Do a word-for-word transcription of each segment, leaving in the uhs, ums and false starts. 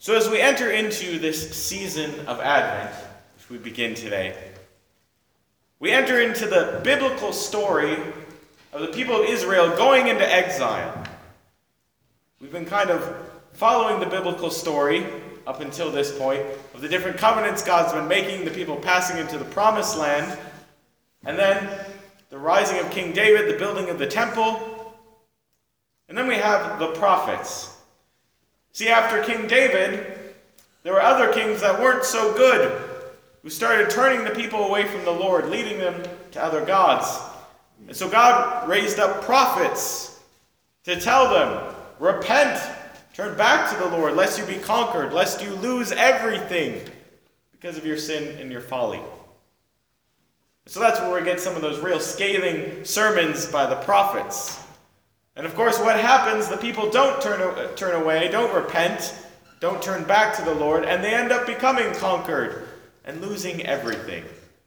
So as we enter into this season of Advent, which we begin today, we enter into the biblical story of the people of Israel going into exile. We've been kind of following the biblical story up until this point of the different covenants God's been making, the people passing into the promised land, and then the rising of King David, the building of the temple, and then we have the prophets. See, after King David, there were other kings that weren't so good, who started turning the people away from the Lord, leading them to other gods. And so God raised up prophets to tell them, repent, turn back to the Lord, lest you be conquered, lest you lose everything because of your sin and your folly. So that's where we get some of those real scathing sermons by the prophets. And of course, what happens, the people don't turn, turn away, don't repent, don't turn back to the Lord, and they end up becoming conquered and losing everything.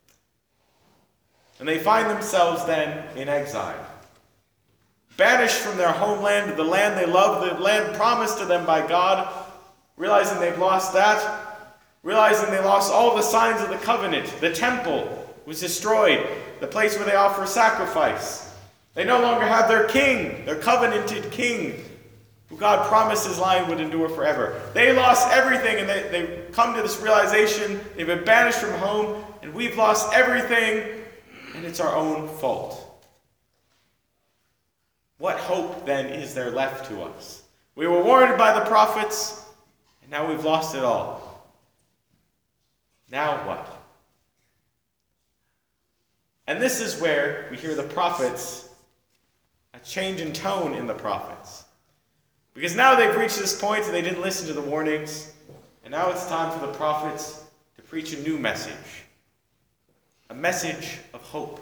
And they find themselves then in exile, banished from their homeland, the land they love, the land promised to them by God, realizing they've lost that, realizing they lost all the signs of the covenant. The temple was destroyed, the place where they offer sacrifice. They no longer have their king, their covenanted king, who God promised his line would endure forever. They lost everything, and they, they come to this realization, they've been banished from home, and we've lost everything, and it's our own fault. What hope, then, is there left to us? We were warned by the prophets, and now we've lost it all. Now what? And this is where we hear the prophets, a change in tone in the prophets. Because now they've reached this point and they didn't listen to the warnings, and now it's time for the prophets to preach a new message. A message of hope.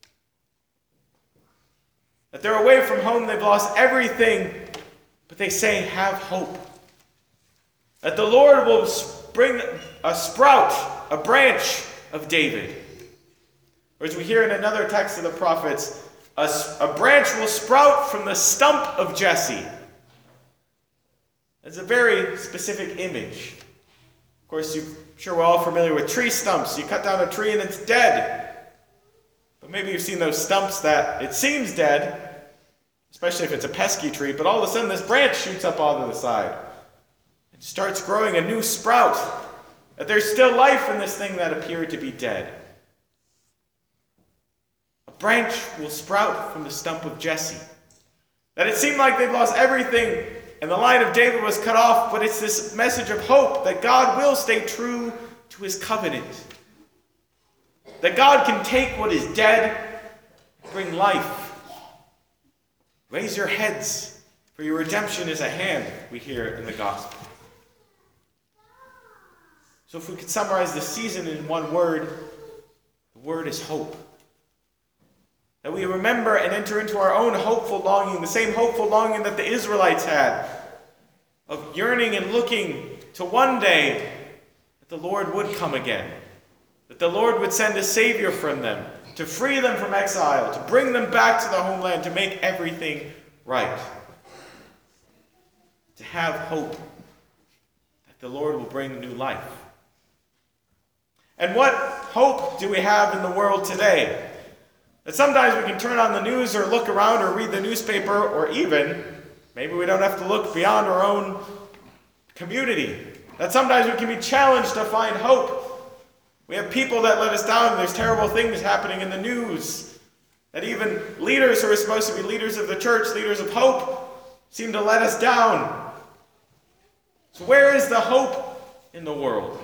That they're away from home, they've lost everything, but they say, have hope. That the Lord will bring a sprout, a branch of David. Or as we hear in another text of the prophets, a, a branch will sprout from the stump of Jesse. It's a very specific image. Of course, I'm sure we're all familiar with tree stumps. You cut down a tree and it's dead. But maybe you've seen those stumps that it seems dead, especially if it's a pesky tree, but all of a sudden this branch shoots up onto the side. It starts growing a new sprout. That there's still life in this thing that appeared to be dead. A branch will sprout from the stump of Jesse. That it seemed like they've lost everything, and the line of David was cut off, but it's this message of hope that God will stay true to his covenant. That God can take what is dead and bring life. Raise your heads, for your redemption is at hand, we hear in the gospel. So if we could summarize the season in one word, the word is hope. That we remember and enter into our own hopeful longing, the same hopeful longing that the Israelites had, of yearning and looking to one day that the Lord would come again, that the Lord would send a Savior from them, to free them from exile, to bring them back to the homeland, to make everything right. To have hope that the Lord will bring new life. And what hope do we have in the world today? That sometimes we can turn on the news or look around or read the newspaper, or even, maybe we don't have to look beyond our own community. That sometimes we can be challenged to find hope. We have people that let us down, and there's terrible things happening in the news. That even leaders who are supposed to be leaders of the church, leaders of hope, seem to let us down. So where is the hope in the world?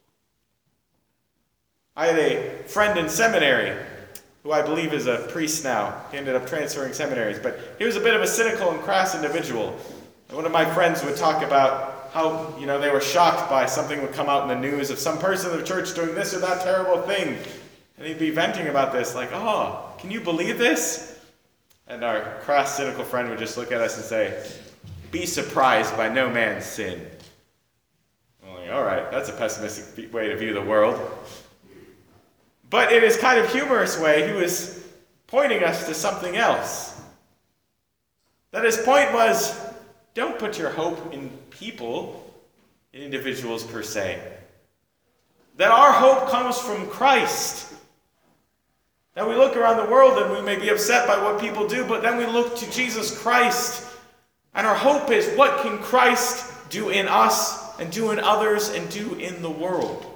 I had a friend in seminary who I believe is a priest now. He ended up transferring seminaries, but he was a bit of a cynical and crass individual. And one of my friends would talk about how, you know, they were shocked by something would come out in the news of some person in the church doing this or that terrible thing. And he'd be venting about this, like, oh, can you believe this? And our crass, cynical friend would just look at us and say, be surprised by no man's sin. I'm like, all right, that's a pessimistic way to view the world. But in his kind of humorous way, he was pointing us to something else. That his point was, don't put your hope in people. in individuals per se. That our hope comes from Christ. That we look around the world and we may be upset by what people do, but then we look to Jesus Christ. And our hope is, what can Christ do in us and do in others and do in the world?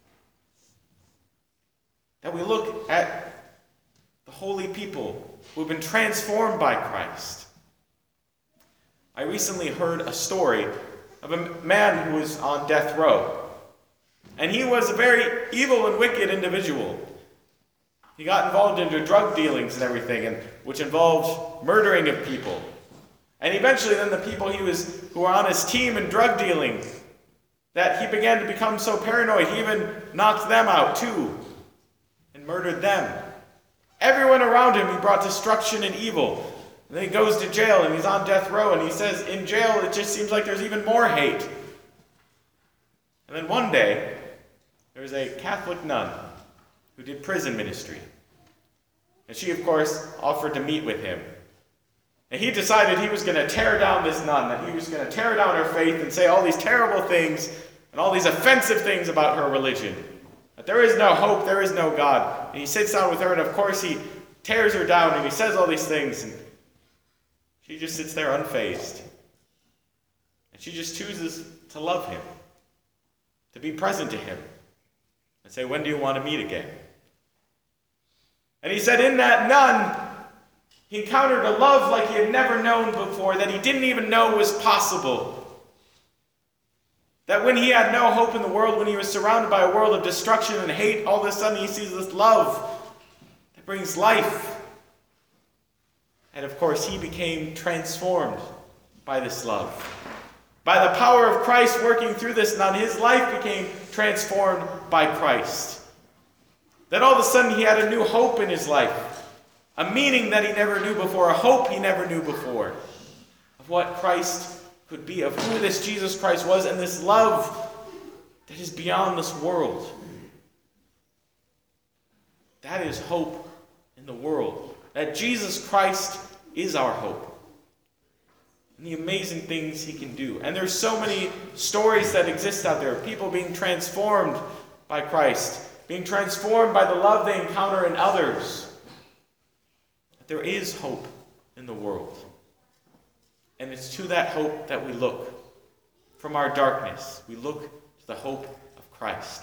That we look at the holy people who have been transformed by Christ. I recently heard a story of a man who was on death row. And he was a very evil and wicked individual. He got involved into drug dealings and everything, and which involved murdering of people. And eventually then the people he was who were on his team in drug dealing, that he began to become so paranoid, he even knocked them out too, and murdered them. Everyone around him he brought destruction and evil. And then he goes to jail and he's on death row, and he says in jail it just seems like there's even more hate. And then one day, there was a Catholic nun who did prison ministry. And she, of course, offered to meet with him. And he decided he was going to tear down this nun, that he was going to tear down her faith and say all these terrible things and all these offensive things about her religion. That there is no hope, there is no God. And he sits down with her, and of course he tears her down and he says all these things. And she just sits there unfazed. And she just chooses to love him, to be present to him, and say, when do you want to meet again? And he said in that nun, he encountered a love like he had never known before, that he didn't even know was possible. That when he had no hope in the world, when he was surrounded by a world of destruction and hate, all of a sudden he sees this love that brings life. And of course, he became transformed by this love. By the power of Christ working through this nun, his life became transformed by Christ. That all of a sudden he had a new hope in his life. A meaning that he never knew before. A hope he never knew before. Of what Christ could be. Of who this Jesus Christ was. And this love that is beyond this world. That is hope in the world. That Jesus Christ is our hope. And the amazing things he can do. And there's so many stories that exist out there. People being transformed by Christ. Being transformed by the love they encounter in others. But there is hope in the world. And it's to that hope that we look. From our darkness, we look to the hope of Christ.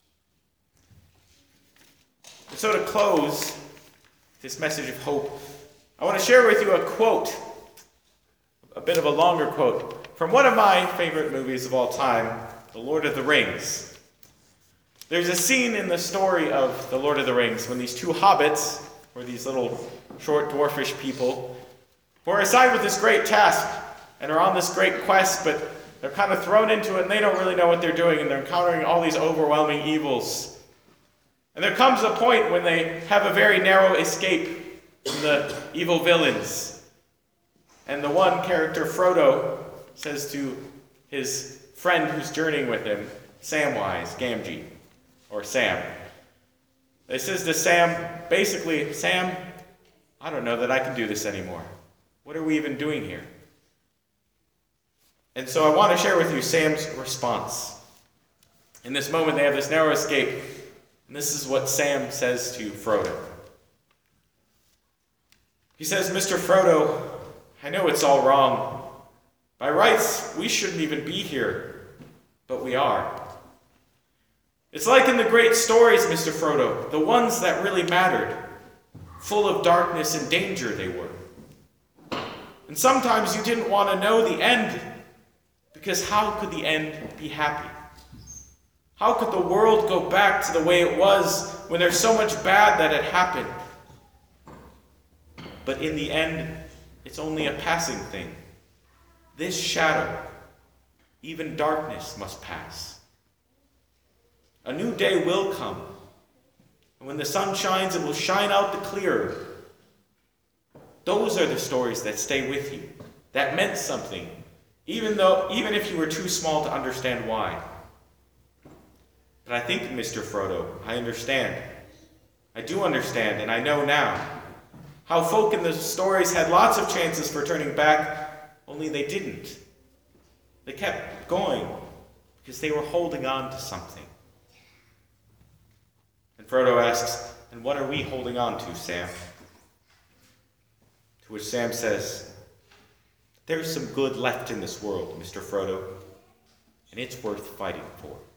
And so to close this message of hope, I want to share with you a quote. A bit of a longer quote from one of my favorite movies of all time, The Lord of the Rings. There's a scene in the story of The Lord of the Rings when these two hobbits, or these little short dwarfish people, who are assigned with this great task and are on this great quest, but they're kind of thrown into it and they don't really know what they're doing, and they're encountering all these overwhelming evils. And there comes a point when they have a very narrow escape from the evil villains. And the one character, Frodo, says to his friend who's journeying with him, Samwise Gamgee, or Sam. He says to Sam, basically, Sam, I don't know that I can do this anymore. What are we even doing here? And so I want to share with you Sam's response. In this moment, they have this narrow escape. And this is what Sam says to Frodo. He says, Mister Frodo, I know it's all wrong. By rights, we shouldn't even be here, but we are. It's like in the great stories, Mister Frodo, the ones that really mattered. Full of darkness and danger they were. And sometimes you didn't want to know the end, because how could the end be happy? How could the world go back to the way it was when there's so much bad that had happened? But in the end, it's only a passing thing. This shadow, even darkness, must pass. A new day will come. And when the sun shines, it will shine out the clearer. Those are the stories that stay with you, that meant something, even though, even if you were too small to understand why. But I think, Mister Frodo, I understand. I do understand, and I know now. How folk in the stories had lots of chances for turning back, only they didn't. They kept going, because they were holding on to something. And Frodo asks, and what are we holding on to, Sam? To which Sam says, there's some good left in this world, Mister Frodo, and it's worth fighting for.